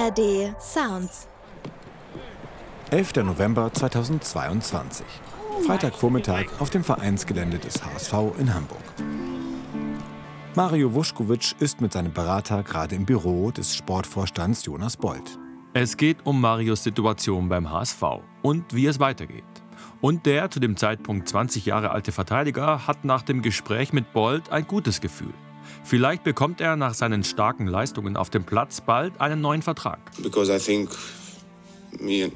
ARD Sounds. 11. November 2022. Freitagvormittag auf dem Vereinsgelände des HSV in Hamburg. Mario Vuskovic ist mit seinem Berater gerade im Büro des Sportvorstands Jonas Bold. Es geht um Marios Situation beim HSV und wie es weitergeht. Und der zu dem Zeitpunkt 20 Jahre alte Verteidiger hat nach dem Gespräch mit Bold ein gutes Gefühl. Vielleicht bekommt er nach seinen starken Leistungen auf dem Platz bald einen neuen Vertrag. Because I think I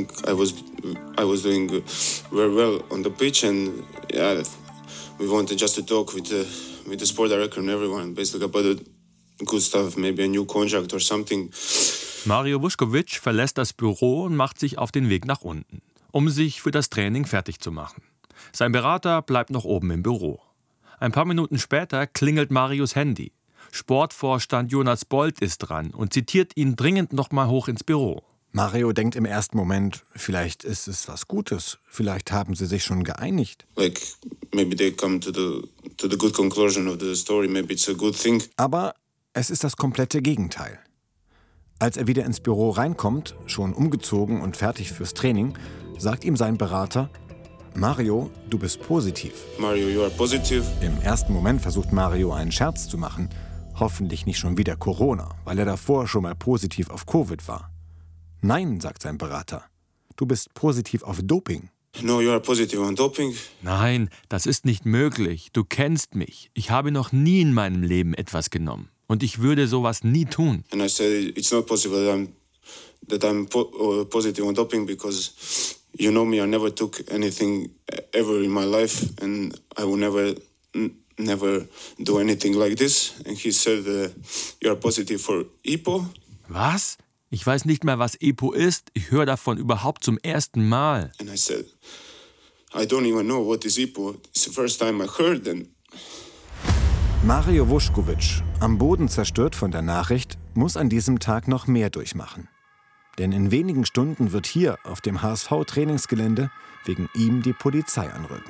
was doing very well on the pitch, and yeah, we wanted just to talk with the sport director and everyone, basically about the good stuff, maybe a new contract or something. Mario Vuskovic verlässt das Büro und macht sich auf den Weg nach unten, um sich für das Training fertig zu machen. Sein Berater bleibt noch oben im Büro. Ein paar Minuten später klingelt Marios Handy. Sportvorstand Jonas Bold ist dran und zitiert ihn dringend noch mal hoch ins Büro. Mario denkt im ersten Moment, vielleicht ist es was Gutes, vielleicht haben sie sich schon geeinigt. Like maybe they come to the good conclusion of the story, maybe it's a good thing. Aber es ist das komplette Gegenteil. Als er wieder ins Büro reinkommt, schon umgezogen und fertig fürs Training, sagt ihm sein Berater: Mario, du bist positiv. Mario, you are positive. Im ersten Moment versucht Mario einen Scherz zu machen. Hoffentlich nicht schon wieder Corona, weil er davor schon mal positiv auf Covid war. Nein, sagt sein Berater. Du bist positiv auf Doping. No, you are positive on doping. Nein, das ist nicht möglich. Du kennst mich. Ich habe noch nie in meinem Leben etwas genommen. Und ich würde sowas nie tun. And I said it's not possible that I'm positive on doping because you know me, I never took anything ever in my life and I will never do anything like this. And he said you are positive for EPO. Was? Ich weiß nicht mehr, was EPO ist. Ich höre davon überhaupt zum ersten Mal. And I said, I don't even know what is EPO. It's the first time I heard. And Mario Vuskovic, am Boden zerstört von der Nachricht, muss an diesem Tag noch mehr durchmachen. Denn in wenigen Stunden wird hier auf dem HSV-Trainingsgelände wegen ihm die Polizei anrücken.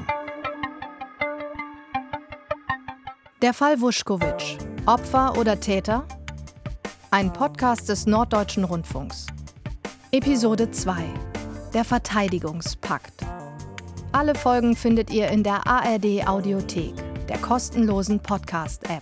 Der Fall Vuskovic. Opfer oder Täter? Ein Podcast des Norddeutschen Rundfunks. Episode 2. Der Verteidigungspakt. Alle Folgen findet ihr in der ARD Audiothek, der kostenlosen Podcast-App.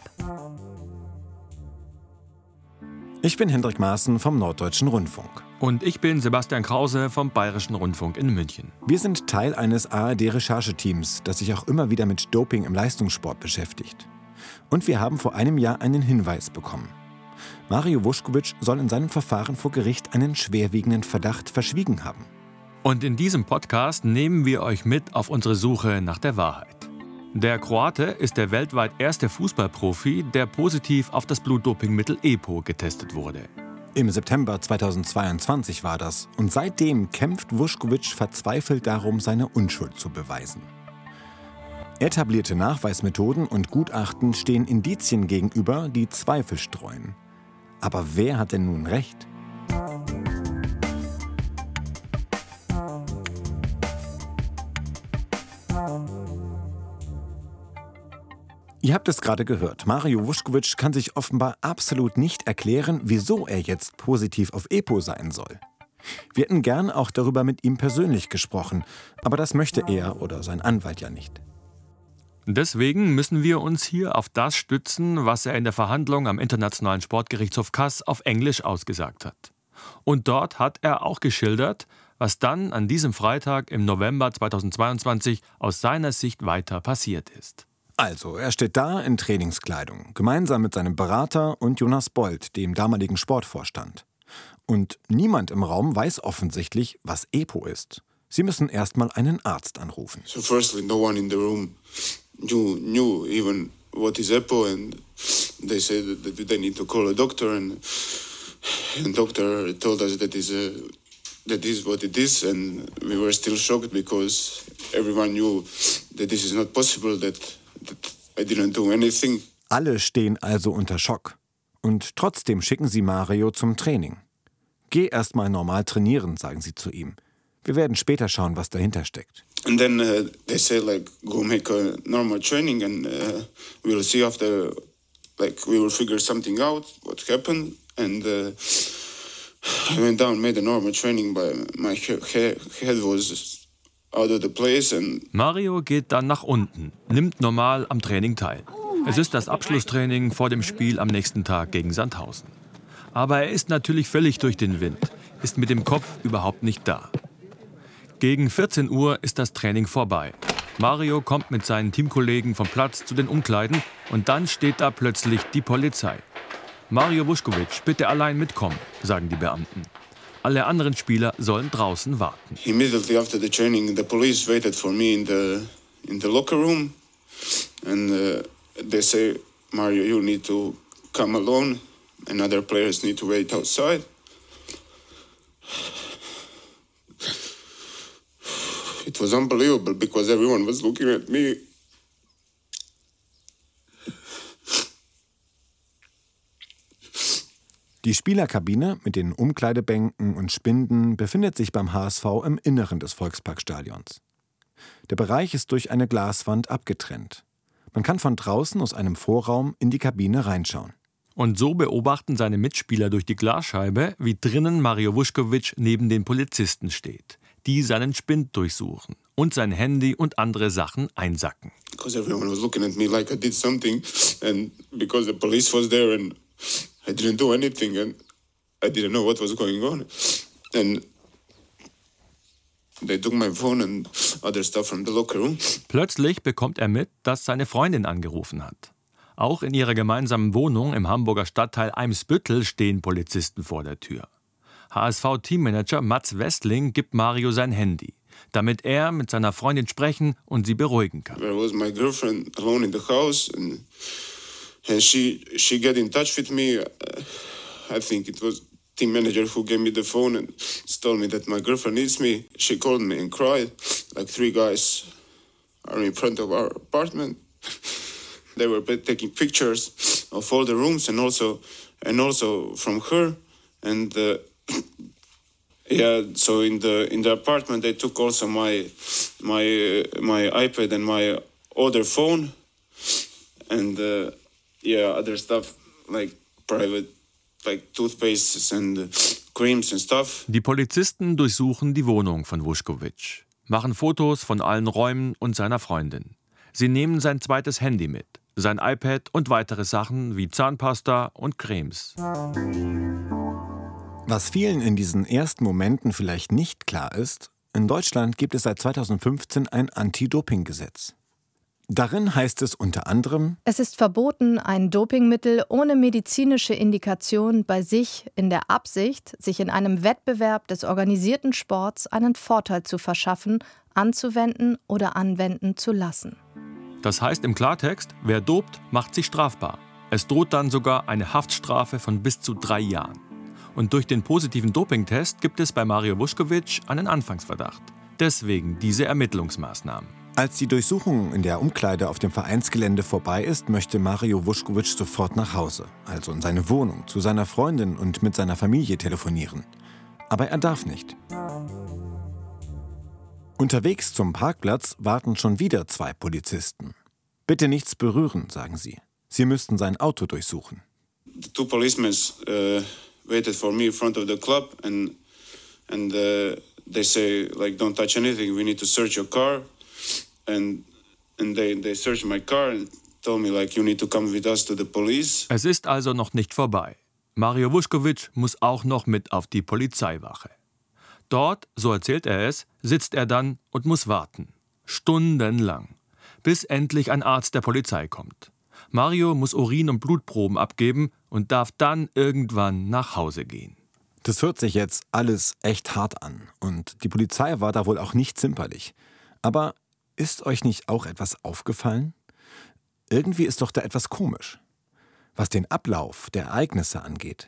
Ich bin Hendrik Maaßen vom Norddeutschen Rundfunk. Und ich bin Sebastian Krause vom Bayerischen Rundfunk in München. Wir sind Teil eines ARD-Rechercheteams, das sich auch immer wieder mit Doping im Leistungssport beschäftigt. Und wir haben vor einem Jahr einen Hinweis bekommen. Mario Vuskovic soll in seinem Verfahren vor Gericht einen schwerwiegenden Verdacht verschwiegen haben. Und in diesem Podcast nehmen wir euch mit auf unsere Suche nach der Wahrheit. Der Kroate ist der weltweit erste Fußballprofi, der positiv auf das Blutdopingmittel EPO getestet wurde. Im September 2022 war das und seitdem kämpft Vuskovic verzweifelt darum, seine Unschuld zu beweisen. Etablierte Nachweismethoden und Gutachten stehen Indizien gegenüber, die Zweifel streuen. Aber wer hat denn nun recht? Ihr habt es gerade gehört, Mario Vuskovic kann sich offenbar absolut nicht erklären, wieso er jetzt positiv auf EPO sein soll. Wir hätten gern auch darüber mit ihm persönlich gesprochen, aber das möchte er oder sein Anwalt ja nicht. Deswegen müssen wir uns hier auf das stützen, was er in der Verhandlung am Internationalen Sportgerichtshof Kass auf Englisch ausgesagt hat. Und dort hat er auch geschildert, was dann an diesem Freitag im November 2022 aus seiner Sicht weiter passiert ist. Also, er steht da in Trainingskleidung, gemeinsam mit seinem Berater und Jonas Bold, dem damaligen Sportvorstand. Und niemand im Raum weiß offensichtlich, was EPO ist. Sie müssen erstmal einen Arzt anrufen. So firstly, no one in the room knew even what is EPO, and they said that they need to call a doctor, and doctor told us that is what it is, and we were still shocked because everyone knew that this is not possible, that I didn't do anything. Alle stehen also unter Schock. Und trotzdem schicken sie Mario zum Training. Geh erst mal normal trainieren, sagen sie zu ihm. Wir werden später schauen, was dahinter steckt. And then they say, like, go make a normal training and we'll see after, like, we will figure something out, what happened. And I went down, made a normal training, but my head was out of the place. And Mario geht dann nach unten, nimmt normal am Training teil. Es ist das Abschlusstraining vor dem Spiel am nächsten Tag gegen Sandhausen. Aber er ist natürlich völlig durch den Wind, ist mit dem Kopf überhaupt nicht da. Gegen 14 Uhr ist das Training vorbei. Mario kommt mit seinen Teamkollegen vom Platz zu den Umkleiden und dann steht da plötzlich die Polizei. Mario Vušković, bitte allein mitkommen, sagen die Beamten. Alle anderen Spieler sollen draußen warten. immediately after the training, the police waited for me in the locker room, and they say, Mario, you need to come alone, and other players need to wait outside. It was unbelievable because everyone was looking at me. Die Spielerkabine mit den Umkleidebänken und Spinden befindet sich beim HSV im Inneren des Volksparkstadions. Der Bereich ist durch eine Glaswand abgetrennt. Man kann von draußen aus einem Vorraum in die Kabine reinschauen. Und so beobachten seine Mitspieler durch die Glasscheibe, wie drinnen Mario Vušković neben den Polizisten steht, die seinen Spind durchsuchen und sein Handy und andere Sachen einsacken. Because everyone was looking at me like I did something, and because the police was there and I didn't do anything and I didn't know what was going on. And they took my phone and other stuff from the locker room. Plötzlich bekommt er mit, dass seine Freundin angerufen hat. Auch in ihrer gemeinsamen Wohnung im Hamburger Stadtteil Eimsbüttel stehen Polizisten vor der Tür. HSV-Teammanager Mats Westling gibt Mario sein Handy, damit er mit seiner Freundin sprechen und sie beruhigen kann. There was my girlfriend alone in the house, and she got in touch with me. I think it was team manager who gave me the phone and told me that my girlfriend needs me. She called me and cried, like 3 guys are in front of our apartment. They were taking pictures of all the rooms and also from her. And yeah, so in the apartment they took also my iPad and my other phone, and other stuff like private, like toothpastes and creams and stuff. Die Polizisten durchsuchen die Wohnung von Vušković, machen Fotos von allen Räumen und seiner Freundin. Sie nehmen sein zweites Handy mit, sein iPad und weitere Sachen wie Zahnpasta und Cremes. Was vielen in diesen ersten Momenten vielleicht nicht klar ist, in Deutschland gibt es seit 2015 ein Anti-Doping-Gesetz. Darin heißt es unter anderem: Es ist verboten, ein Dopingmittel ohne medizinische Indikation bei sich in der Absicht, sich in einem Wettbewerb des organisierten Sports einen Vorteil zu verschaffen, anzuwenden oder anwenden zu lassen. Das heißt im Klartext, wer dopt, macht sich strafbar. Es droht dann sogar eine Haftstrafe von bis zu 3 Jahren. Und durch den positiven Dopingtest gibt es bei Mario Vušković einen Anfangsverdacht. Deswegen diese Ermittlungsmaßnahmen. Als die Durchsuchung in der Umkleide auf dem Vereinsgelände vorbei ist, möchte Mario Vušković sofort nach Hause, also in seine Wohnung, zu seiner Freundin und mit seiner Familie telefonieren. Aber er darf nicht. Unterwegs zum Parkplatz warten schon wieder 2 Polizisten. Bitte nichts berühren, sagen sie. Sie müssten sein Auto durchsuchen. The 2 policemen waited for me in front of the club, and they say like, don't touch anything. We need to search your car, and they searched my car and told me like, you need to come with us to the police. Es ist also noch nicht vorbei. Mario Vušković muss auch noch mit auf die Polizeiwache. Dort, so erzählt er es, sitzt er dann und muss warten. Stundenlang. Bis endlich ein Arzt der Polizei kommt. Mario muss Urin- und Blutproben abgeben und darf dann irgendwann nach Hause gehen. Das hört sich jetzt alles echt hart an. Und die Polizei war da wohl auch nicht zimperlich. Aber ist euch nicht auch etwas aufgefallen? Irgendwie ist doch da etwas komisch, was den Ablauf der Ereignisse angeht.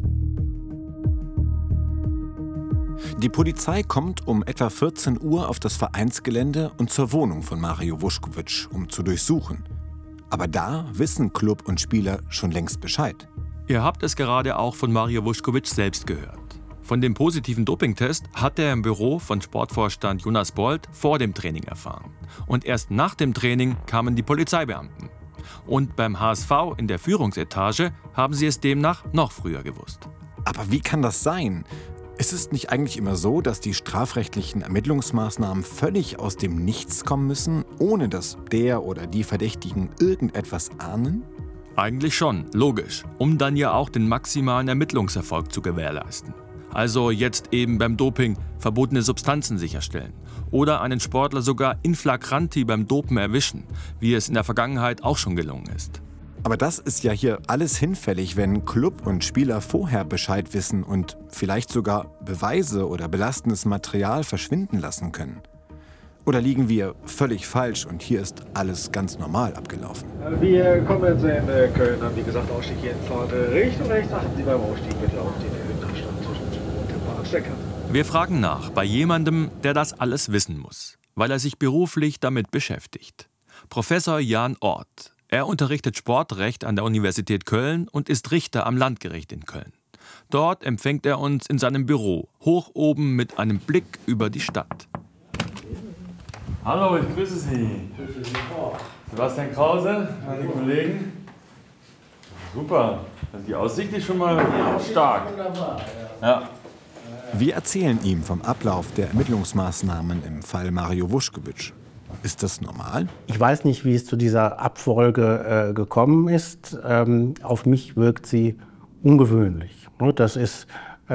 Die Polizei kommt um etwa 14 Uhr auf das Vereinsgelände und zur Wohnung von Mario Vušković, um zu durchsuchen. Aber da wissen Club und Spieler schon längst Bescheid. Ihr habt es gerade auch von Mario Vušković selbst gehört. Von dem positiven Dopingtest hat er im Büro von Sportvorstand Jonas Bold vor dem Training erfahren. Und erst nach dem Training kamen die Polizeibeamten. Und beim HSV in der Führungsetage haben sie es demnach noch früher gewusst. Aber wie kann das sein? Ist es nicht eigentlich immer so, dass die strafrechtlichen Ermittlungsmaßnahmen völlig aus dem Nichts kommen müssen, ohne dass der oder die Verdächtigen irgendetwas ahnen? Eigentlich schon, logisch, um dann ja auch den maximalen Ermittlungserfolg zu gewährleisten. Also jetzt eben beim Doping verbotene Substanzen sicherstellen oder einen Sportler sogar in flagranti beim Dopen erwischen, wie es in der Vergangenheit auch schon gelungen ist. Aber das ist ja hier alles hinfällig, wenn Club und Spieler vorher Bescheid wissen und vielleicht sogar Beweise oder belastendes Material verschwinden lassen können. Oder liegen wir völlig falsch und hier ist alles ganz normal abgelaufen? Wir kommen jetzt in Köln an, wie gesagt, Ausstieg hier in Fahrt rechts und rechts. Achten Sie beim Ausstieg bitte auf den erhöhten Abstand zwischen Zug und dem Bahnstecker. Wir fragen nach bei jemandem, der das alles wissen muss, weil er sich beruflich damit beschäftigt. Professor Jan Orth. Er unterrichtet Sportrecht an der Universität Köln und ist Richter am Landgericht in Köln. Dort empfängt er uns in seinem Büro, hoch oben mit einem Blick über die Stadt. Hallo, ich grüße Sie. Sebastian Krause, meine Kollegen. Super, also die Aussicht ist schon mal stark. Ja. Wir erzählen ihm vom Ablauf der Ermittlungsmaßnahmen im Fall Mario Vuskovic. Ist das normal? Ich weiß nicht, wie es zu dieser Abfolge gekommen ist. Auf mich wirkt sie ungewöhnlich. Das ist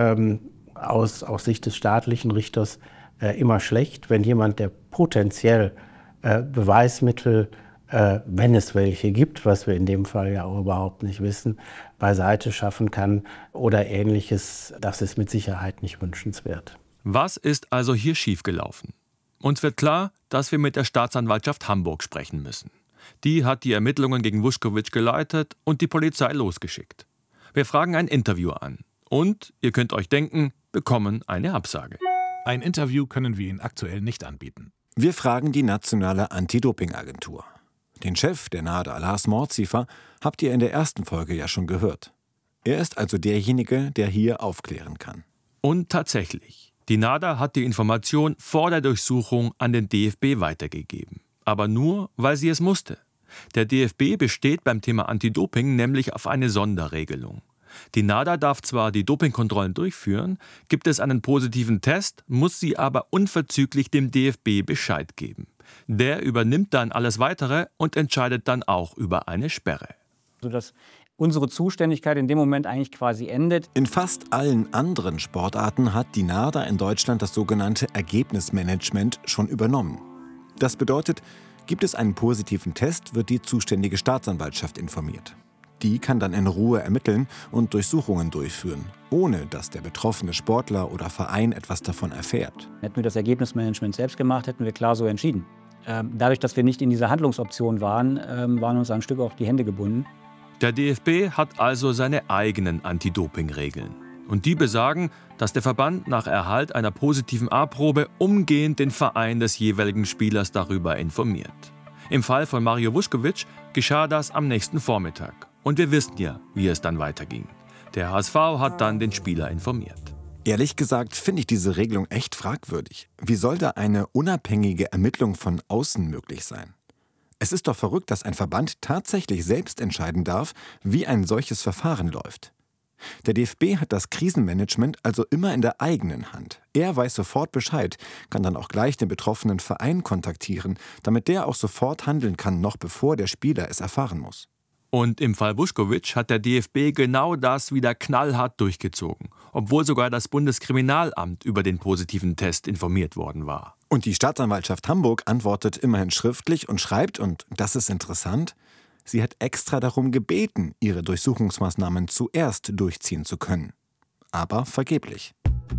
aus Sicht des staatlichen Richters immer schlecht, wenn jemand, der potenziell Beweismittel, wenn es welche gibt, was wir in dem Fall ja auch überhaupt nicht wissen, beiseite schaffen kann oder Ähnliches. Das ist mit Sicherheit nicht wünschenswert. Was ist also hier schiefgelaufen? Uns wird klar, dass wir mit der Staatsanwaltschaft Hamburg sprechen müssen. Die hat die Ermittlungen gegen Vuskovic geleitet und die Polizei losgeschickt. Wir fragen ein Interview an und, ihr könnt euch denken, bekommen eine Absage. Ein Interview können wir Ihnen aktuell nicht anbieten. Wir fragen die nationale Anti-Doping-Agentur. Den Chef der NADA, Lars Mordziefer, habt ihr in der ersten Folge ja schon gehört. Er ist also derjenige, der hier aufklären kann. Und tatsächlich. Die NADA hat die Information vor der Durchsuchung an den DFB weitergegeben. Aber nur, weil sie es musste. Der DFB besteht beim Thema Anti-Doping nämlich auf eine Sonderregelung. Die NADA darf zwar die Dopingkontrollen durchführen, gibt es einen positiven Test, muss sie aber unverzüglich dem DFB Bescheid geben. Der übernimmt dann alles Weitere und entscheidet dann auch über eine Sperre. Sodass unsere Zuständigkeit in dem Moment eigentlich quasi endet. In fast allen anderen Sportarten hat die NADA in Deutschland das sogenannte Ergebnismanagement schon übernommen. Das bedeutet, gibt es einen positiven Test, wird die zuständige Staatsanwaltschaft informiert. Die kann dann in Ruhe ermitteln und Durchsuchungen durchführen, ohne dass der betroffene Sportler oder Verein etwas davon erfährt. Hätten wir das Ergebnismanagement selbst gemacht, hätten wir klar so entschieden. Dadurch, dass wir nicht in dieser Handlungsoption waren, waren uns ein Stück auch die Hände gebunden. Der DFB hat also seine eigenen Anti-Doping-Regeln. Und die besagen, dass der Verband nach Erhalt einer positiven A-Probe umgehend den Verein des jeweiligen Spielers darüber informiert. Im Fall von Mario Vuskovic geschah das am nächsten Vormittag. Und wir wissen ja, wie es dann weiterging. Der HSV hat dann den Spieler informiert. Ehrlich gesagt finde ich diese Regelung echt fragwürdig. Wie soll da eine unabhängige Ermittlung von außen möglich sein? Es ist doch verrückt, dass ein Verband tatsächlich selbst entscheiden darf, wie ein solches Verfahren läuft. Der DFB hat das Krisenmanagement also immer in der eigenen Hand. Er weiß sofort Bescheid, kann dann auch gleich den betroffenen Verein kontaktieren, damit der auch sofort handeln kann, noch bevor der Spieler es erfahren muss. Und im Fall Vuskovic hat der DFB genau das wieder knallhart durchgezogen, obwohl sogar das Bundeskriminalamt über den positiven Test informiert worden war. Und die Staatsanwaltschaft Hamburg antwortet immerhin schriftlich und schreibt, und das ist interessant, sie hat extra darum gebeten, ihre Durchsuchungsmaßnahmen zuerst durchziehen zu können. Aber vergeblich.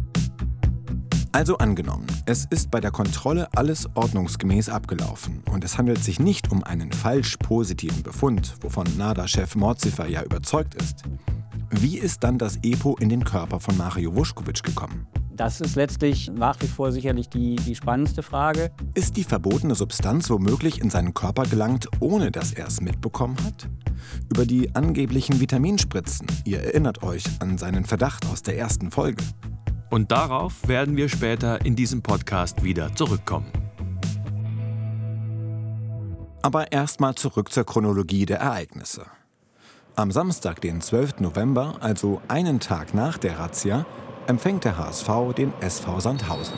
Also angenommen, es ist bei der Kontrolle alles ordnungsgemäß abgelaufen und es handelt sich nicht um einen falsch positiven Befund, wovon NADA-Chef Mordziefer ja überzeugt ist. Wie ist dann das EPO in den Körper von Mario Vuskovic gekommen? Das ist letztlich nach wie vor sicherlich die spannendste Frage. Ist die verbotene Substanz womöglich in seinen Körper gelangt, ohne dass er es mitbekommen hat? Über die angeblichen Vitaminspritzen, ihr erinnert euch an seinen Verdacht aus der ersten Folge. Und darauf werden wir später in diesem Podcast wieder zurückkommen. Aber erstmal zurück zur Chronologie der Ereignisse. Am Samstag, den 12. November, also einen Tag nach der Razzia, empfängt der HSV den SV Sandhausen.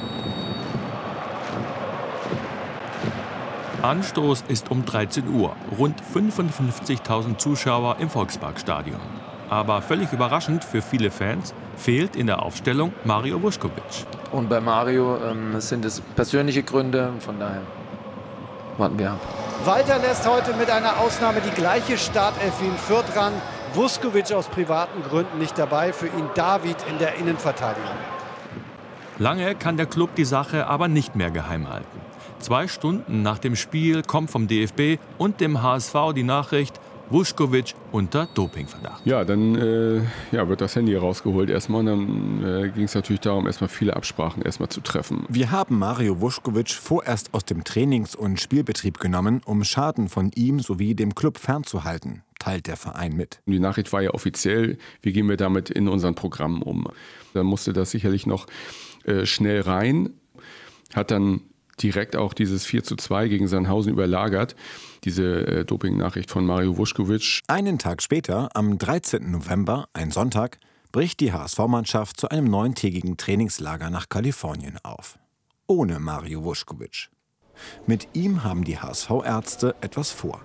Anstoß ist um 13 Uhr. Rund 55.000 Zuschauer im Volksparkstadion. Aber völlig überraschend für viele Fans fehlt in der Aufstellung Mario Vuskovic. Und bei Mario sind es persönliche Gründe, von daher warten wir ab. Walter lässt heute mit einer Ausnahme die gleiche Startelf wie in Fürth ran. Vuskovic aus privaten Gründen nicht dabei, für ihn David in der Innenverteidigung. Lange kann der Club die Sache aber nicht mehr geheim halten. 2 Stunden nach dem Spiel kommt vom DFB und dem HSV die Nachricht, Vuskovic unter Dopingverdacht. Ja, dann wird das Handy rausgeholt erstmal. Dann ging es natürlich darum, erstmal viele Absprachen erstmal zu treffen. Wir haben Mario Vuskovic vorerst aus dem Trainings- und Spielbetrieb genommen, um Schaden von ihm sowie dem Club fernzuhalten, teilt der Verein mit. Die Nachricht war ja offiziell, wie gehen wir damit in unseren Programmen um. Da musste das sicherlich noch schnell rein, hat dann direkt auch dieses 4:2 gegen Sandhausen überlagert, diese Doping-Nachricht von Mario Vuskovic. Einen Tag später, am 13. November, ein Sonntag, bricht die HSV-Mannschaft zu einem 9-tägigen Trainingslager nach Kalifornien auf. Ohne Mario Vuskovic. Mit ihm haben die HSV-Ärzte etwas vor.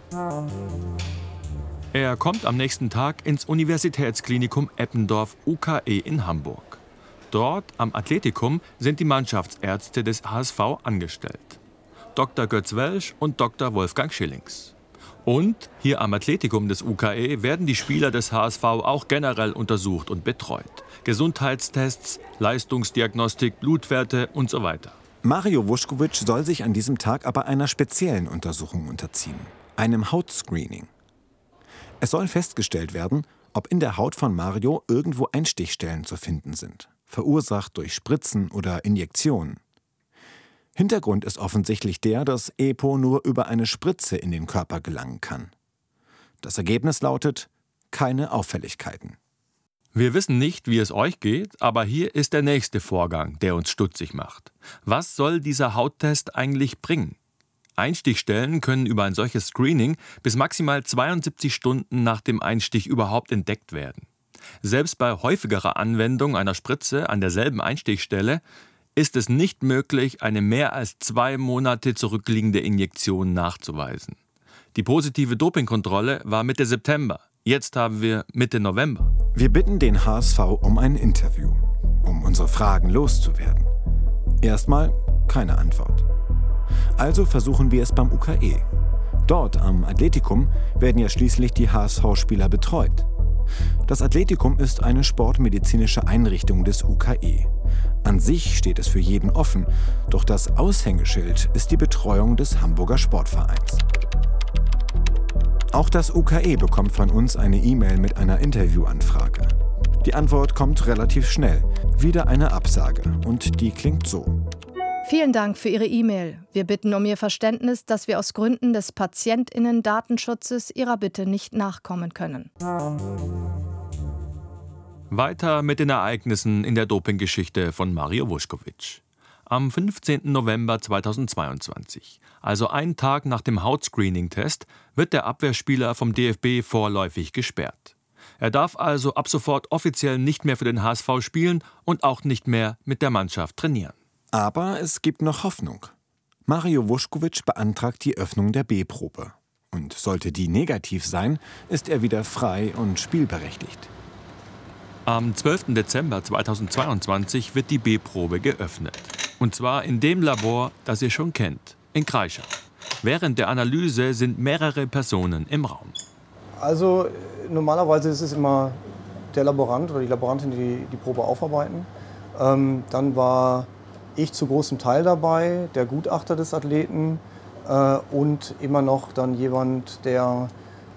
Er kommt am nächsten Tag ins Universitätsklinikum Eppendorf UKE in Hamburg. Dort am Athletikum sind die Mannschaftsärzte des HSV angestellt. Dr. Götz Welsch und Dr. Wolfgang Schillings. Und hier am Athletikum des UKE werden die Spieler des HSV auch generell untersucht und betreut. Gesundheitstests, Leistungsdiagnostik, Blutwerte und so weiter. Mario Vuskovic soll sich an diesem Tag aber einer speziellen Untersuchung unterziehen, einem Hautscreening. Es soll festgestellt werden, ob in der Haut von Mario irgendwo Einstichstellen zu finden sind, verursacht durch Spritzen oder Injektionen. Hintergrund ist offensichtlich der, dass EPO nur über eine Spritze in den Körper gelangen kann. Das Ergebnis lautet: keine Auffälligkeiten. Wir wissen nicht, wie es euch geht, aber hier ist der nächste Vorgang, der uns stutzig macht. Was soll dieser Hauttest eigentlich bringen? Einstichstellen können über ein solches Screening bis maximal 72 Stunden nach dem Einstich überhaupt entdeckt werden. Selbst bei häufigerer Anwendung einer Spritze an derselben Einstichstelle ist es nicht möglich, eine mehr als 2 Monate zurückliegende Injektion nachzuweisen. Die positive Dopingkontrolle war Mitte September. Jetzt haben wir Mitte November. Wir bitten den HSV um ein Interview, um unsere Fragen loszuwerden. Erstmal keine Antwort. Also versuchen wir es beim UKE. Dort am Athletikum werden ja schließlich die HSV-Spieler betreut. Das Athletikum ist eine sportmedizinische Einrichtung des UKE. An sich steht es für jeden offen, doch das Aushängeschild ist die Betreuung des Hamburger Sportvereins. Auch das UKE bekommt von uns eine E-Mail mit einer Interviewanfrage. Die Antwort kommt relativ schnell, wieder eine Absage, und die klingt so. Vielen Dank für Ihre E-Mail. Wir bitten um Ihr Verständnis, dass wir aus Gründen des PatientInnen-Datenschutzes Ihrer Bitte nicht nachkommen können. Weiter mit den Ereignissen in der Dopinggeschichte von Mario Vuskovic. Am 15. November 2022, also einen Tag nach dem Hautscreening-Test, wird der Abwehrspieler vom DFB vorläufig gesperrt. Er darf also ab sofort offiziell nicht mehr für den HSV spielen und auch nicht mehr mit der Mannschaft trainieren. Aber es gibt noch Hoffnung. Mario Vuskovic beantragt die Öffnung der B-Probe. Und sollte die negativ sein, ist er wieder frei und spielberechtigt. Am 12. Dezember 2022 wird die B-Probe geöffnet. Und zwar in dem Labor, das ihr schon kennt, in Kreischer. Während der Analyse sind mehrere Personen im Raum. Also normalerweise ist es immer der Laborant oder die Laborantin, die die Probe aufarbeiten. Dann war ich zu großem Teil dabei, der Gutachter des Athleten und immer noch dann jemand, der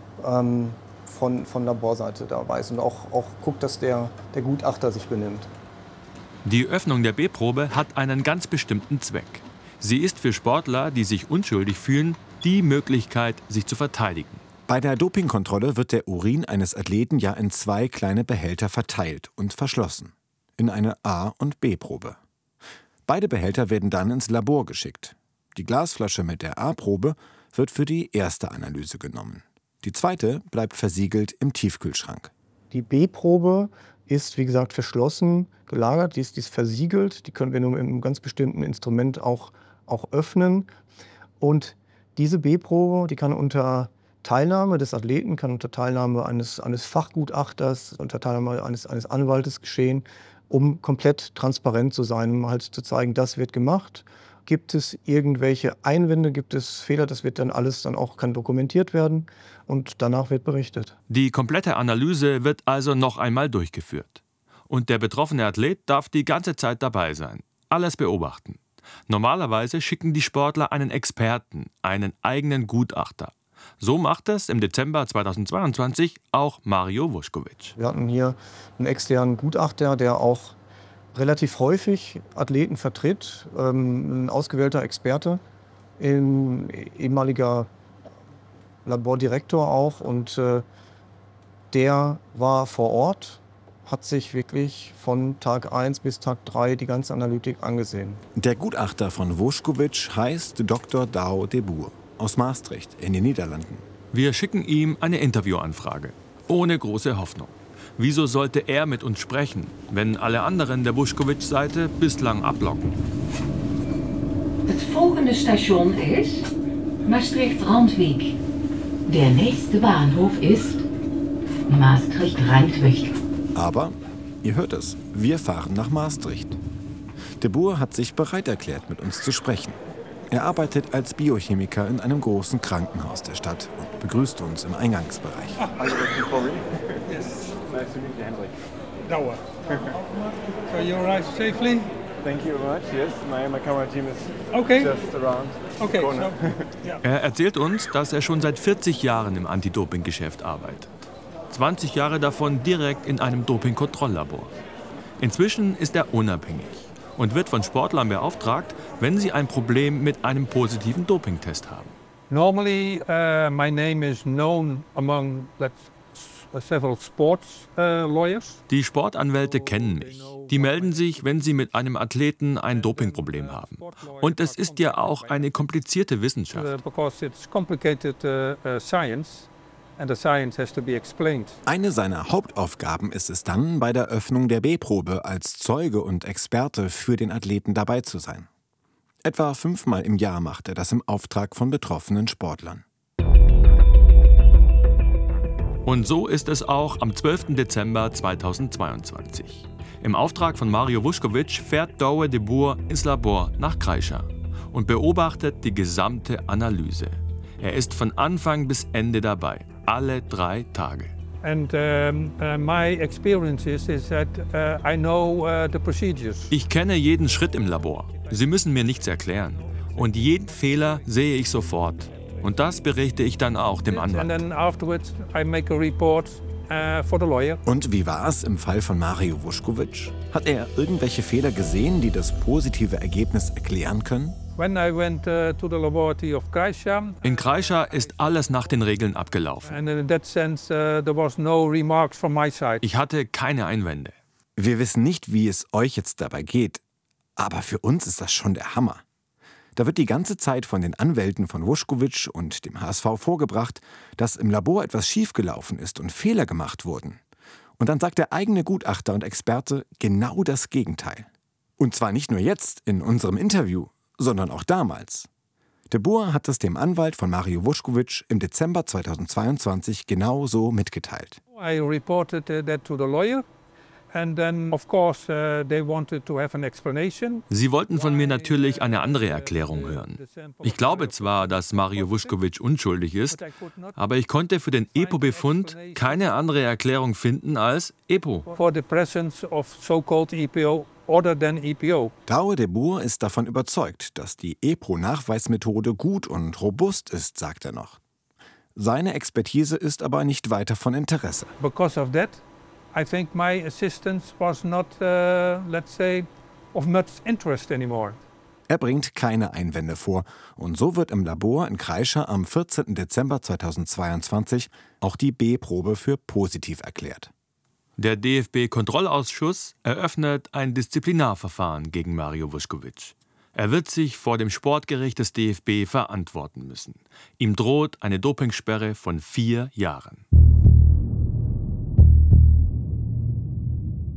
von Laborseite dabei ist und auch guckt, dass der Gutachter sich benimmt. Die Öffnung der B-Probe hat einen ganz bestimmten Zweck. Sie ist für Sportler, die sich unschuldig fühlen, die Möglichkeit, sich zu verteidigen. Bei der Dopingkontrolle wird der Urin eines Athleten ja in 2 kleine Behälter verteilt und verschlossen. In eine A- und B-Probe. Beide Behälter werden dann ins Labor geschickt. Die Glasflasche mit der A-Probe wird für die erste Analyse genommen. Die zweite bleibt versiegelt im Tiefkühlschrank. Die B-Probe ist, wie gesagt, verschlossen gelagert, die ist versiegelt, die können wir nur mit einem ganz bestimmten Instrument auch öffnen. Und diese B-Probe, die kann unter Teilnahme des Athleten, kann unter Teilnahme eines Fachgutachters, unter Teilnahme eines Anwaltes geschehen, um komplett transparent zu sein, um halt zu zeigen, das wird gemacht. Gibt es irgendwelche Einwände, gibt es Fehler, das wird dann alles kann dokumentiert werden und danach wird berichtet. Die komplette Analyse wird also noch einmal durchgeführt. Und der betroffene Athlet darf die ganze Zeit dabei sein, alles beobachten. Normalerweise schicken die Sportler einen Experten, einen eigenen Gutachter. So macht es im Dezember 2022 auch Mario Vuskovic. Wir hatten hier einen externen Gutachter, der auch relativ häufig Athleten vertritt, ein ausgewählter Experte, ein ehemaliger Labordirektor auch. Und der war vor Ort, hat sich wirklich von Tag 1 bis Tag 3 die ganze Analytik angesehen. Der Gutachter von Vuskovic heißt Dr. Douwe de Boer aus Maastricht in den Niederlanden. Wir schicken ihm eine Interviewanfrage, ohne große Hoffnung. Wieso sollte er mit uns sprechen, wenn alle anderen der Vuskovic-Seite bislang ablocken? Het volgende station ist Maastricht-Randwijk. Der nächste Bahnhof ist Maastricht-Randwijk. Aber, ihr hört es, wir fahren nach Maastricht. De Boer hat sich bereit erklärt, mit uns zu sprechen. Er arbeitet als Biochemiker in einem großen Krankenhaus der Stadt und begrüßt uns im Eingangsbereich. Nice to meet you, Hendrik. Douwe. So you arrived safely? Thank you very much. Yes, my camera team is just around the corner. So, yeah. Er erzählt uns, dass er schon seit 40 Jahren im Anti-Doping-Geschäft arbeitet. 20 Jahre davon direkt in einem Doping-Kontrolllabor. Inzwischen ist er unabhängig und wird von Sportlern beauftragt, wenn sie ein Problem mit einem positiven Dopingtest haben. Normally, my name is known among several sports lawyers. Die Sportanwälte kennen mich. Die melden sich, wenn sie mit einem Athleten ein Dopingproblem haben. Und es ist ja auch eine komplizierte Wissenschaft. Because it's complicated science and the science has to be explained. Eine seiner Hauptaufgaben ist es dann, bei der Öffnung der B-Probe als Zeuge und Experte für den Athleten dabei zu sein. Etwa 5-mal im Jahr macht er das im Auftrag von betroffenen Sportlern. Und so ist es auch am 12. Dezember 2022. Im Auftrag von Mario Vuskovic fährt Douwe de Boer ins Labor nach Kreischa und beobachtet die gesamte Analyse. Er ist von Anfang bis Ende dabei, alle 3 Tage. And my experience is that I know the procedures. Ich kenne jeden Schritt im Labor. Sie müssen mir nichts erklären. Und jeden Fehler sehe ich sofort. Und das berichte ich dann auch dem Anwalt. And then afterwards I make a report for the lawyer. Und wie war es im Fall von Mario Vuskovic? Hat er irgendwelche Fehler gesehen, die das positive Ergebnis erklären können? When I went to the laboratory of Kreischa. In Kreischa ist alles nach den Regeln abgelaufen. And in that sense there was no remarks from my side. Ich hatte keine Einwände. Wir wissen nicht, wie es euch jetzt dabei geht, aber für uns ist das schon der Hammer. Da wird die ganze Zeit von den Anwälten von Vuskovic und dem HSV vorgebracht, dass im Labor etwas schiefgelaufen ist und Fehler gemacht wurden. Und dann sagt der eigene Gutachter und Experte genau das Gegenteil. Und zwar nicht nur jetzt in unserem Interview, sondern auch damals. De Boer hat es dem Anwalt von Mario Vuskovic im Dezember 2022 genau so mitgeteilt. I reported that to the lawyer. And then, of course, they wanted to have an explanation. Sie wollten von mir natürlich eine andere Erklärung hören. Ich glaube zwar, dass Mario Vuskovic unschuldig ist, aber ich konnte für den EPO-Befund keine andere Erklärung finden als EPO. For the presence of so-called EPO other than EPO. Douwe de Boer ist davon überzeugt, dass die EPO-Nachweismethode gut und robust ist, sagt er noch. Seine Expertise ist aber nicht weiter von Interesse. Because of that, I think my assistance was not, let's say, of much interest anymore. Er bringt keine Einwände vor und so wird im Labor in Kreischa am 14. Dezember 2022 auch die B-Probe für positiv erklärt. Der DFB-Kontrollausschuss eröffnet ein Disziplinarverfahren gegen Mario Vuskovic. Er wird sich vor dem Sportgericht des DFB verantworten müssen. Ihm droht eine Dopingsperre von 4 Jahren.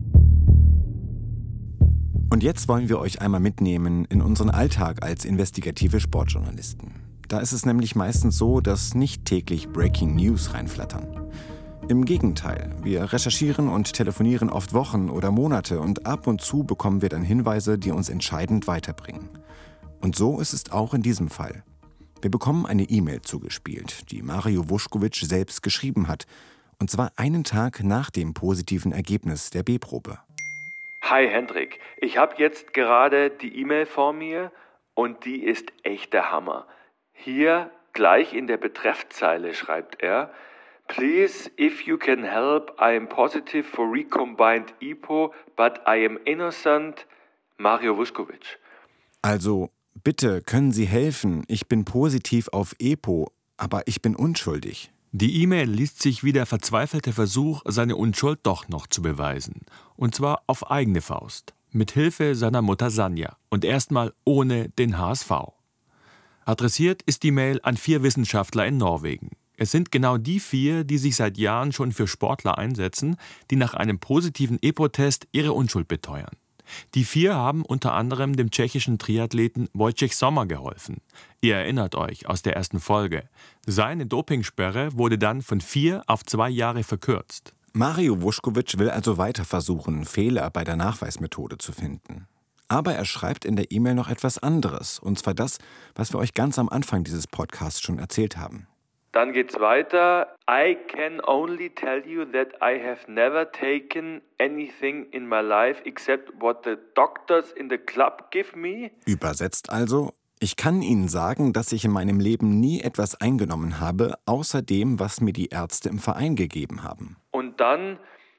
Und jetzt wollen wir euch einmal mitnehmen in unseren Alltag als investigative Sportjournalisten. Da ist es nämlich meistens so, dass nicht täglich Breaking News reinflattern. Im Gegenteil, wir recherchieren und telefonieren oft Wochen oder Monate und ab und zu bekommen wir dann Hinweise, die uns entscheidend weiterbringen. Und so ist es auch in diesem Fall. Wir bekommen eine E-Mail zugespielt, die Mario Vušković selbst geschrieben hat. Und zwar einen Tag nach dem positiven Ergebnis der B-Probe. Hi Hendrik, ich habe jetzt gerade die E-Mail vor mir und die ist echt der Hammer. Hier gleich in der Betreffzeile schreibt er: Please, if you can help, I am positive for recombined EPO, but I am innocent, Mario Vušković. Also, bitte, können Sie helfen? Ich bin positiv auf EPO, aber ich bin unschuldig. Die E-Mail liest sich wie der verzweifelte Versuch, seine Unschuld doch noch zu beweisen. Und zwar auf eigene Faust, mit Hilfe seiner Mutter Sanja und erstmal ohne den HSV. Adressiert ist die Mail an 4 Wissenschaftler in Norwegen. Es sind genau die 4, die sich seit Jahren schon für Sportler einsetzen, die nach einem positiven EPO-Test ihre Unschuld beteuern. Die 4 haben unter anderem dem tschechischen Triathleten Wojciech Sommer geholfen. Ihr erinnert euch aus der ersten Folge. Seine Dopingsperre wurde dann von 4 auf 2 Jahre verkürzt. Mario Vušković will also weiter versuchen, Fehler bei der Nachweismethode zu finden. Aber er schreibt in der E-Mail noch etwas anderes, und zwar das, was wir euch ganz am Anfang dieses Podcasts schon erzählt haben. Dann geht's weiter. I can only tell you that I have never taken anything in my life except what the doctors in the club give me. Übersetzt also: Ich kann Ihnen sagen, dass ich in meinem Leben nie etwas eingenommen habe, außer dem, was mir die Ärzte im Verein gegeben haben. Und dann: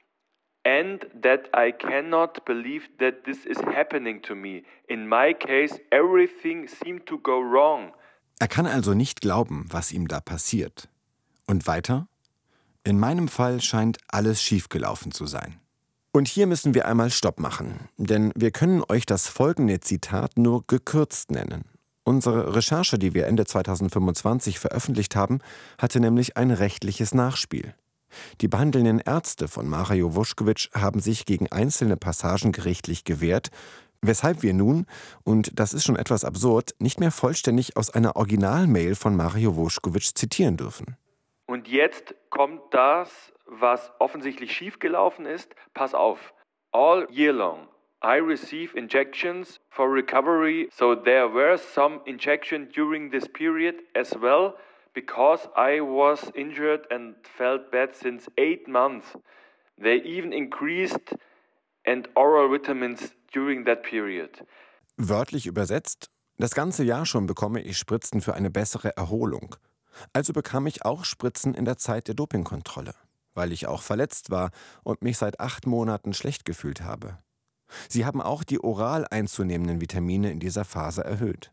And that I cannot believe that this is happening to me. In my case, everything seemed to go wrong. Er kann also nicht glauben, was ihm da passiert. Und weiter? In meinem Fall scheint alles schiefgelaufen zu sein. Und hier müssen wir einmal Stopp machen, denn wir können euch das folgende Zitat nur gekürzt nennen. Unsere Recherche, die wir Ende 2025 veröffentlicht haben, hatte nämlich ein rechtliches Nachspiel. Die behandelnden Ärzte von Mario Vušković haben sich gegen einzelne Passagen gerichtlich gewehrt, weshalb wir nun, und das ist schon etwas absurd, nicht mehr vollständig aus einer Originalmail von Mario Vušković zitieren dürfen. Und jetzt kommt das, was offensichtlich schiefgelaufen ist. Pass auf. All year long, I receive injections for recovery, so there were some injections during this period as well, because I was injured and felt bad since 8 months. They even increased and oral vitamins during that period. Wörtlich übersetzt: Das ganze Jahr schon bekomme ich Spritzen für eine bessere Erholung. Also bekam ich auch Spritzen in der Zeit der Dopingkontrolle, weil ich auch verletzt war und mich seit 8 Monaten schlecht gefühlt habe. Sie haben auch die oral einzunehmenden Vitamine in dieser Phase erhöht.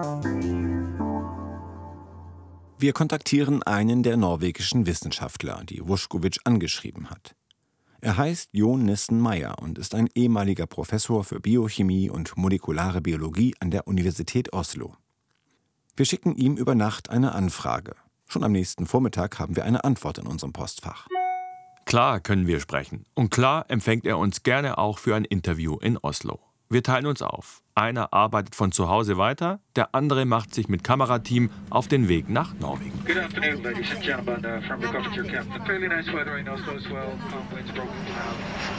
Wir kontaktieren einen der norwegischen Wissenschaftler, die Vušković angeschrieben hat. Er heißt Jon Nissen Meyer und ist ein ehemaliger Professor für Biochemie und molekulare Biologie an der Universität Oslo. Wir schicken ihm über Nacht eine Anfrage. Schon am nächsten Vormittag haben wir eine Antwort in unserem Postfach. Klar können wir sprechen. Und klar empfängt er uns gerne auch für ein Interview in Oslo. Wir teilen uns auf. Einer arbeitet von zu Hause weiter, der andere macht sich mit Kamerateam auf den Weg nach Norwegen. Good afternoon, ladies and gentlemen, from the Coffee Chair Captain. Fairly nice weather in Oslo as well. Winds broken cloud.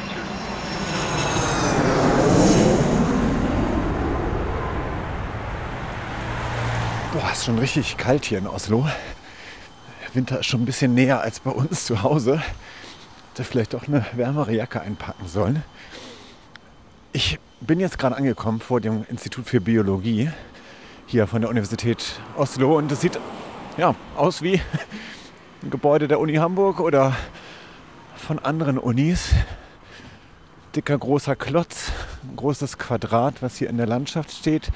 Boah, ist schon richtig kalt hier in Oslo. Der Winter ist schon ein bisschen näher als bei uns zu Hause. Hätte vielleicht auch eine wärmere Jacke einpacken sollen. Ich bin jetzt gerade angekommen vor dem Institut für Biologie hier von der Universität Oslo und es sieht aus wie ein Gebäude der Uni Hamburg oder von anderen Unis. Dicker großer Klotz, ein großes Quadrat, was hier in der Landschaft steht.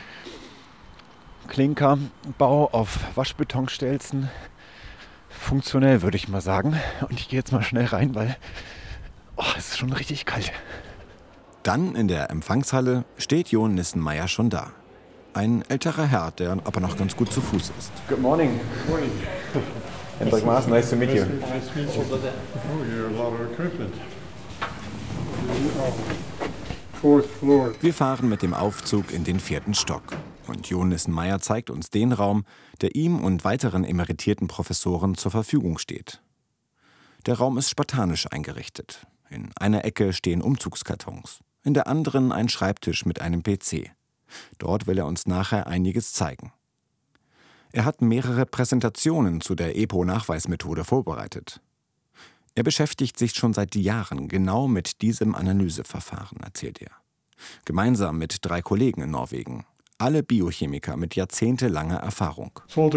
Klinkerbau auf Waschbetonstelzen. Funktionell, würde ich mal sagen. Und ich gehe jetzt mal schnell rein, weil es ist schon richtig kalt. Dann in der Empfangshalle steht Jon Nissen Meyer schon da. Ein älterer Herr, der aber noch ganz gut zu Fuß ist. Good morning. Good morning. Hendrik Maas, nice to meet you. Nice to meet you. Oh, you're a lot of equipment. Wir fahren mit dem Aufzug in den 4. Stock. Und Jo Nissen-Meyer zeigt uns den Raum, der ihm und weiteren emeritierten Professoren zur Verfügung steht. Der Raum ist spartanisch eingerichtet. In einer Ecke stehen Umzugskartons, in der anderen ein Schreibtisch mit einem PC. Dort will er uns nachher einiges zeigen. Er hat mehrere Präsentationen zu der EPO-Nachweismethode vorbereitet. Er beschäftigt sich schon seit Jahren genau mit diesem Analyseverfahren, erzählt er. Gemeinsam mit 3 Kollegen in Norwegen. Alle Biochemiker mit jahrzehntelanger Erfahrung.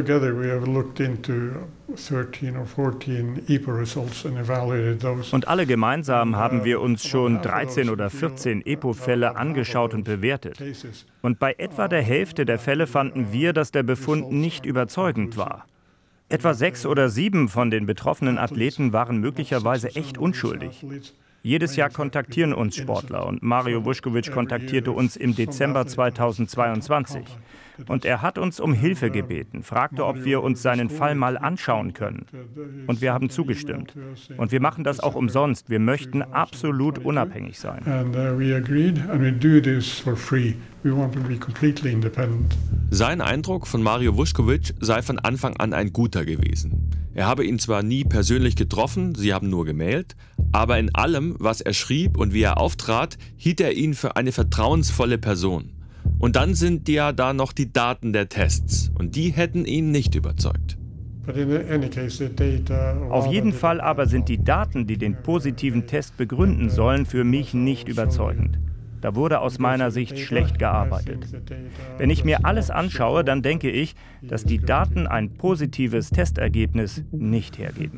Und alle gemeinsam haben wir uns schon 13 oder 14 EPO-Fälle angeschaut und bewertet. Und bei etwa der Hälfte der Fälle fanden wir, dass der Befund nicht überzeugend war. Etwa 6 oder 7 von den betroffenen Athleten waren möglicherweise echt unschuldig. Jedes Jahr kontaktieren uns Sportler und Mario Vušković kontaktierte uns im Dezember 2022. Und er hat uns um Hilfe gebeten, fragte, ob wir uns seinen Fall mal anschauen können. Und wir haben zugestimmt. Und wir machen das auch umsonst. Wir möchten absolut unabhängig sein. Sein Eindruck von Mario Vušković sei von Anfang an ein guter gewesen. Er habe ihn zwar nie persönlich getroffen, sie haben nur gemailt, aber in allem, was er schrieb und wie er auftrat, hielt er ihn für eine vertrauensvolle Person. Und dann sind ja da noch die Daten der Tests und die hätten ihn nicht überzeugt. Auf jeden Fall aber sind die Daten, die den positiven Test begründen sollen, für mich nicht überzeugend. Da wurde aus meiner Sicht schlecht gearbeitet. Wenn ich mir alles anschaue, dann denke ich, dass die Daten ein positives Testergebnis nicht hergeben.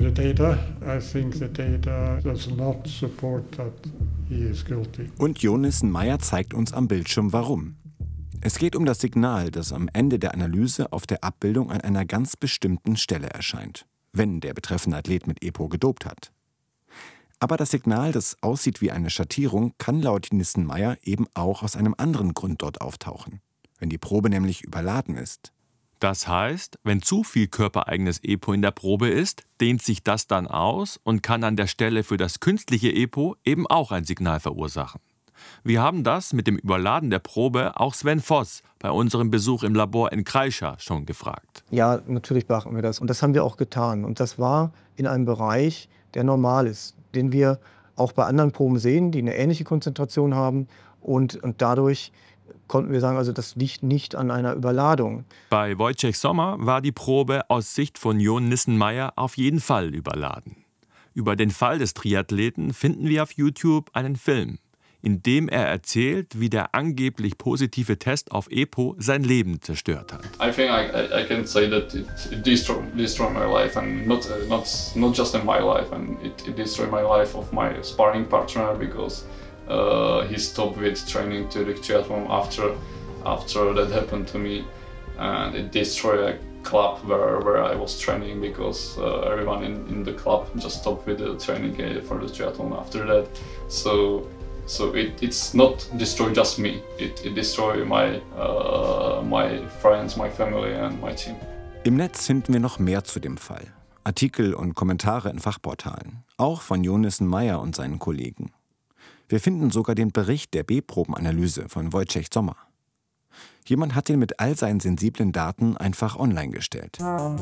Und Jo Nissen-Meyer zeigt uns am Bildschirm warum. Es geht um das Signal, das am Ende der Analyse auf der Abbildung an einer ganz bestimmten Stelle erscheint, wenn der betreffende Athlet mit EPO gedopt hat. Aber das Signal, das aussieht wie eine Schattierung, kann laut Nissen-Meyer eben auch aus einem anderen Grund dort auftauchen, wenn die Probe nämlich überladen ist. Das heißt, wenn zu viel körpereigenes EPO in der Probe ist, dehnt sich das dann aus und kann an der Stelle für das künstliche EPO eben auch ein Signal verursachen. Wir haben das mit dem Überladen der Probe auch Sven Voss bei unserem Besuch im Labor in Kreischa schon gefragt. Ja, natürlich beachten wir das. Und das haben wir auch getan. Und das war in einem Bereich, der normal ist, den wir auch bei anderen Proben sehen, die eine ähnliche Konzentration haben. Und dadurch konnten wir sagen, also das liegt nicht an einer Überladung. Bei Wojciech Sommer war die Probe aus Sicht von Jo Nissen-Meyer auf jeden Fall überladen. Über den Fall des Triathleten finden wir auf YouTube einen Film, in dem er erzählt, wie der angeblich positive Test auf EPO sein Leben zerstört hat. I think I can say that it destroyed my life, and not just in my life, and it destroyed my life of my sparring partner because he stopped with training to the triathlon after that happened to me, and it destroyed a club where I was training because everyone in the club just stopped with the training for the triathlon after that. So it's not destroy just me. It destroy my friends, my family and my team. Im Netz finden wir noch mehr zu dem Fall. Artikel und Kommentare in Fachportalen. Auch von Jo Nissen-Meyer und seinen Kollegen. Wir finden sogar den Bericht der B-Probenanalyse von Wojciech Sommer. Jemand hat ihn mit all seinen sensiblen Daten einfach online gestellt.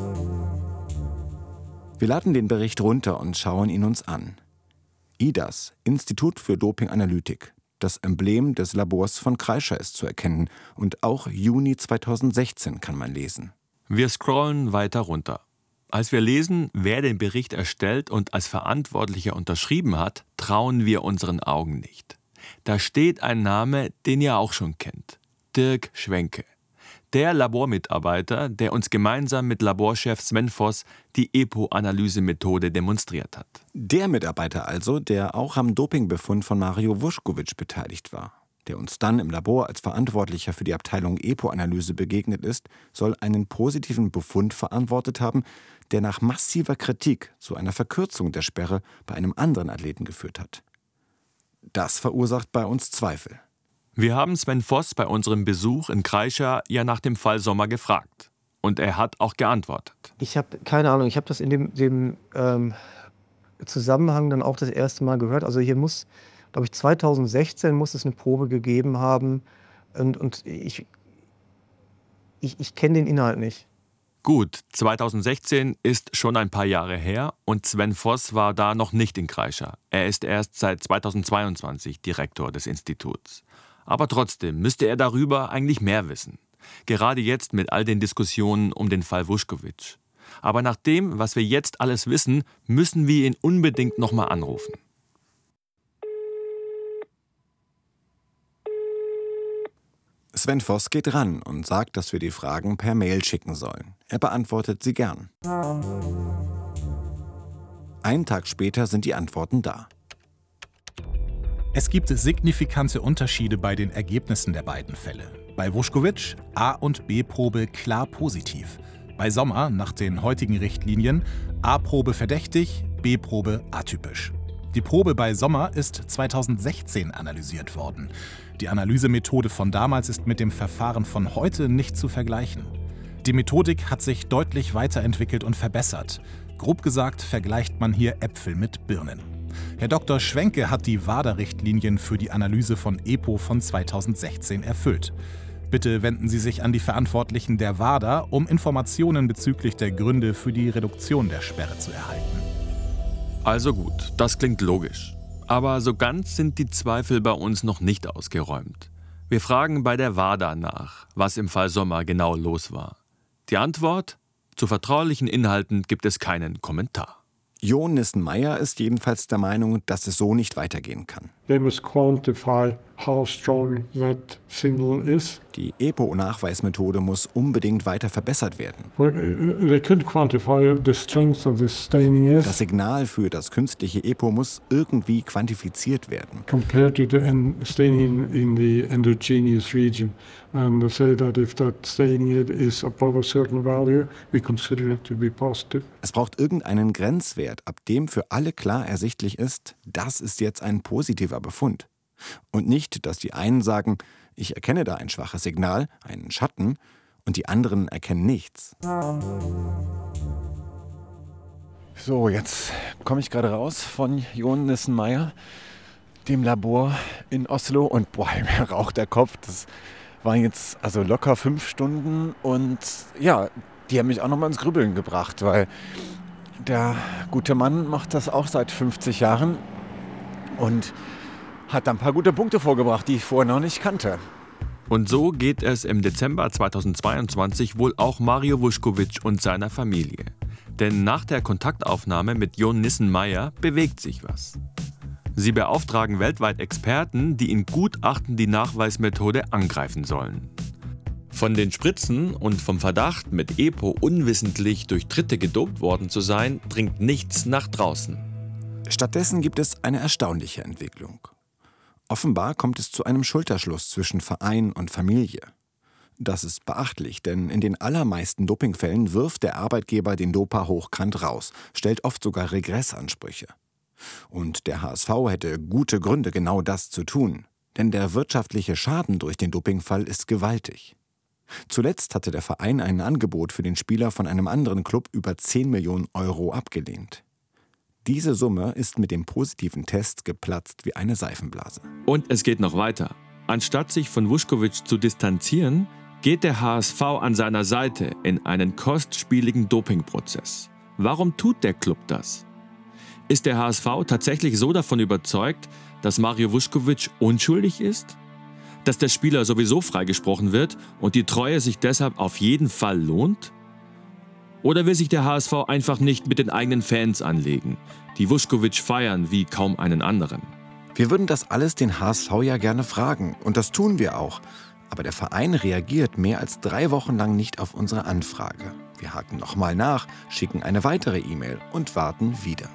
Wir laden den Bericht runter und schauen ihn uns an. IDAS, Institut für Dopinganalytik. Das Emblem des Labors von Kreischa ist zu erkennen und auch Juni 2016 kann man lesen. Wir scrollen weiter runter. Als wir lesen, wer den Bericht erstellt und als Verantwortlicher unterschrieben hat, trauen wir unseren Augen nicht. Da steht ein Name, den ihr auch schon kennt. Dirk Schwenke. Der Labormitarbeiter, der uns gemeinsam mit Laborchef Sven Voss die EPO-Analysemethode demonstriert hat. Der Mitarbeiter also, der auch am Dopingbefund von Mario Vušković beteiligt war. Der uns dann im Labor als Verantwortlicher für die Abteilung EPO-Analyse begegnet ist, soll einen positiven Befund verantwortet haben, der nach massiver Kritik zu einer Verkürzung der Sperre bei einem anderen Athleten geführt hat. Das verursacht bei uns Zweifel. Wir haben Sven Voss bei unserem Besuch in Kreischa ja nach dem Fall Sommer gefragt. Und er hat auch geantwortet. Ich habe keine Ahnung, ich habe das in dem Zusammenhang dann auch das erste Mal gehört. Also hier muss glaube ich, 2016 muss es eine Probe gegeben haben. Und ich kenne den Inhalt nicht. Gut, 2016 ist schon ein paar Jahre her und Sven Voss war da noch nicht in Kreischer. Er ist erst seit 2022 Direktor des Instituts. Aber trotzdem müsste er darüber eigentlich mehr wissen. Gerade jetzt mit all den Diskussionen um den Fall Vušković. Aber nach dem, was wir jetzt alles wissen, müssen wir ihn unbedingt nochmal anrufen. Sven Voss geht ran und sagt, dass wir die Fragen per Mail schicken sollen. Er beantwortet sie gern. Einen Tag später sind die Antworten da. Es gibt signifikante Unterschiede bei den Ergebnissen der beiden Fälle. Bei Vušković A- und B-Probe klar positiv. Bei Sommer, nach den heutigen Richtlinien, A-Probe verdächtig, B-Probe atypisch. Die Probe bei Sommer ist 2016 analysiert worden. Die Analysemethode von damals ist mit dem Verfahren von heute nicht zu vergleichen. Die Methodik hat sich deutlich weiterentwickelt und verbessert. Grob gesagt vergleicht man hier Äpfel mit Birnen. Herr Dr. Schwenke hat die WADA-Richtlinien für die Analyse von EPO von 2016 erfüllt. Bitte wenden Sie sich an die Verantwortlichen der WADA, um Informationen bezüglich der Gründe für die Reduktion der Sperre zu erhalten. Also gut, das klingt logisch. Aber so ganz sind die Zweifel bei uns noch nicht ausgeräumt. Wir fragen bei der WADA nach, was im Fall Sommer genau los war. Die Antwort? Zu vertraulichen Inhalten gibt es keinen Kommentar. Jon Nissen-Meyer ist jedenfalls der Meinung, dass es so nicht weitergehen kann. They must quantify how strong that signal is. Die EPO-Nachweismethode muss unbedingt weiter verbessert werden. They could quantify the strength of the staining is. Das Signal für das künstliche EPO muss irgendwie quantifiziert werden. Compared to the staining in the endogenous region. And they say that if that staining is above a certain value, we consider it to be positive. Es braucht irgendeinen Grenzwert, ab dem für alle klar ersichtlich ist, das ist jetzt ein positiver Befund. Und nicht, dass die einen sagen, ich erkenne da ein schwaches Signal, einen Schatten, und die anderen erkennen nichts. So, jetzt komme ich gerade raus von Jon Nissen-Meyer, dem Labor in Oslo, und boah, mir raucht der Kopf. Das waren jetzt also locker 5 Stunden und ja, die haben mich auch nochmal ins Grübeln gebracht, weil der gute Mann macht das auch seit 50 Jahren und hat da ein paar gute Punkte vorgebracht, die ich vorher noch nicht kannte. Und so geht es im Dezember 2022 wohl auch Mario Vušković und seiner Familie. Denn nach der Kontaktaufnahme mit Jon Nissen-Meyer bewegt sich was. Sie beauftragen weltweit Experten, die in Gutachten die Nachweismethode angreifen sollen. Von den Spritzen und vom Verdacht, mit EPO unwissentlich durch Dritte gedopt worden zu sein, dringt nichts nach draußen. Stattdessen gibt es eine erstaunliche Entwicklung. Offenbar kommt es zu einem Schulterschluss zwischen Verein und Familie. Das ist beachtlich, denn in den allermeisten Dopingfällen wirft der Arbeitgeber den Doper hochkant raus, stellt oft sogar Regressansprüche. Und der HSV hätte gute Gründe, genau das zu tun. Denn der wirtschaftliche Schaden durch den Dopingfall ist gewaltig. Zuletzt hatte der Verein ein Angebot für den Spieler von einem anderen Club über 10 Millionen Euro abgelehnt. Diese Summe ist mit dem positiven Test geplatzt wie eine Seifenblase. Und es geht noch weiter. Anstatt sich von Vušković zu distanzieren, geht der HSV an seiner Seite in einen kostspieligen Dopingprozess. Warum tut der Club das? Ist der HSV tatsächlich so davon überzeugt, dass Mario Vušković unschuldig ist? Dass der Spieler sowieso freigesprochen wird und die Treue sich deshalb auf jeden Fall lohnt? Oder will sich der HSV einfach nicht mit den eigenen Fans anlegen, die Vušković feiern wie kaum einen anderen? Wir würden das alles den HSV ja gerne fragen, und das tun wir auch. Aber der Verein reagiert mehr als 3 Wochen lang nicht auf unsere Anfrage. Wir haken nochmal nach, schicken eine weitere E-Mail und warten wieder.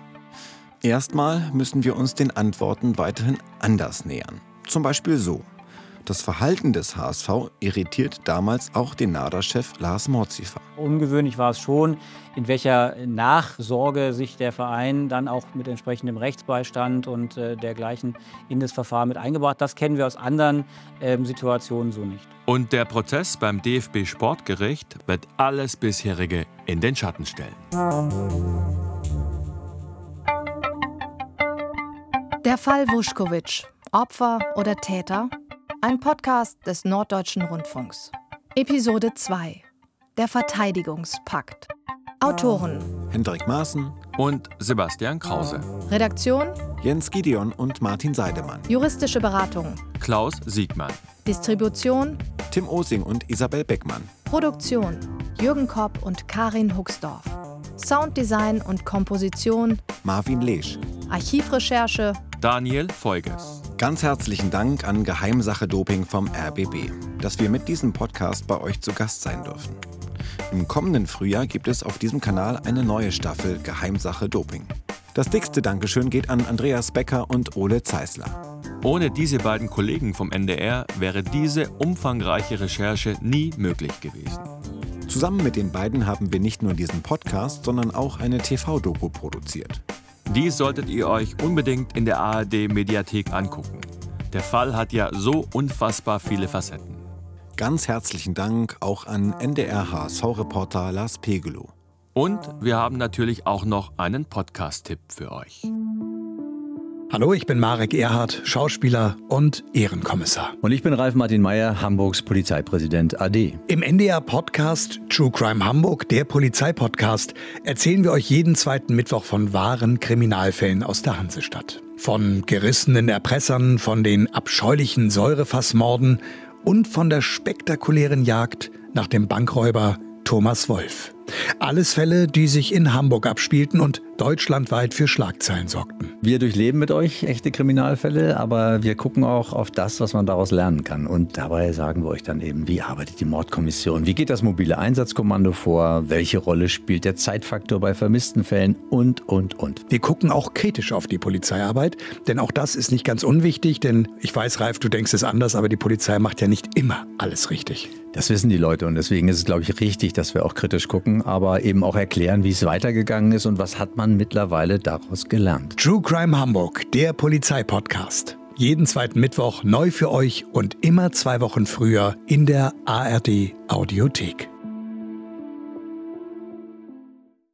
Erstmal müssen wir uns den Antworten weiterhin anders nähern. Zum Beispiel so. Das Verhalten des HSV irritiert damals auch den NADA-Chef Lars Morzifer. Ungewöhnlich war es schon, in welcher Nachsorge sich der Verein dann auch mit entsprechendem Rechtsbeistand und dergleichen in das Verfahren mit eingebracht hat. Das kennen wir aus anderen Situationen so nicht. Und der Prozess beim DFB-Sportgericht wird alles bisherige in den Schatten stellen. Der Der Fall Vušković, Opfer oder Täter? Ein Podcast des Norddeutschen Rundfunks. Episode 2. Der Verteidigungspakt. Autoren: Hendrik Maaßen und Sebastian Krause. Redaktion: Jens Gideon und Martin Seidemann. Juristische Beratung: Klaus Siegmann. Distribution: Tim Osing und Isabel Beckmann. Produktion: Jürgen Kopp und Karin Huxdorf. Sounddesign und Komposition: Marvin Lesch. Archivrecherche: Daniel Feuges. Ganz herzlichen Dank an Geheimsache Doping vom RBB, dass wir mit diesem Podcast bei euch zu Gast sein dürfen. Im kommenden Frühjahr gibt es auf diesem Kanal eine neue Staffel Geheimsache Doping. Das dickste Dankeschön geht an Andreas Becker und Ole Zeisler. Ohne diese beiden Kollegen vom NDR wäre diese umfangreiche Recherche nie möglich gewesen. Zusammen mit den beiden haben wir nicht nur diesen Podcast, sondern auch eine TV-Doku produziert. Die solltet ihr euch unbedingt in der ARD-Mediathek angucken. Der Fall hat ja so unfassbar viele Facetten. Ganz herzlichen Dank auch an NDR-HSV-Reporter Lars Pegelow. Und wir haben natürlich auch noch einen Podcast-Tipp für euch. Hallo, ich bin Marek Erhardt, Schauspieler und Ehrenkommissar. Und ich bin Ralf Martin Meyer, Hamburgs Polizeipräsident AD. Im NDR-Podcast True Crime Hamburg, der Polizeipodcast, erzählen wir euch jeden zweiten Mittwoch von wahren Kriminalfällen aus der Hansestadt. Von gerissenen Erpressern, von den abscheulichen Säurefassmorden und von der spektakulären Jagd nach dem Bankräuber Thomas Wolf. Alles Fälle, die sich in Hamburg abspielten und deutschlandweit für Schlagzeilen sorgten. Wir durchleben mit euch echte Kriminalfälle, aber wir gucken auch auf das, was man daraus lernen kann. Und dabei sagen wir euch dann eben, wie arbeitet die Mordkommission, wie geht das mobile Einsatzkommando vor, welche Rolle spielt der Zeitfaktor bei vermissten Fällen und. Wir gucken auch kritisch auf die Polizeiarbeit, denn auch das ist nicht ganz unwichtig, denn ich weiß, Ralf, du denkst es anders, aber die Polizei macht ja nicht immer alles richtig. Das wissen die Leute und deswegen ist es, glaube ich, richtig, dass wir auch kritisch gucken, aber eben auch erklären, wie es weitergegangen ist und was hat man mittlerweile daraus gelernt. True Crime Hamburg, der Polizeipodcast. Jeden zweiten Mittwoch neu für euch und immer 2 Wochen früher in der ARD Audiothek.